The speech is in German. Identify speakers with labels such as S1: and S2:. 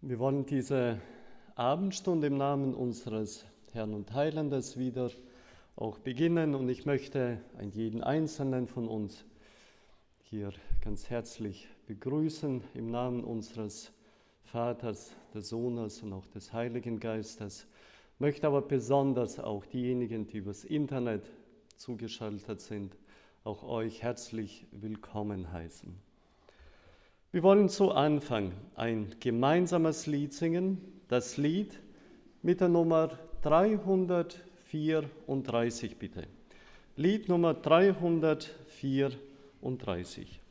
S1: Wir wollen diese Abendstunde im Namen unseres Herrn und Heilandes wieder auch beginnen und ich möchte jeden Einzelnen von uns hier ganz herzlich begrüßen im Namen unseres Vaters, des Sohnes und auch des Heiligen Geistes. Möchte aber besonders auch diejenigen, die übers Internet zugeschaltet sind, auch euch herzlich willkommen heißen. Wir wollen zu Anfang ein gemeinsames Lied singen, das Lied mit der Nummer 334 bitte. Lied Nummer 334.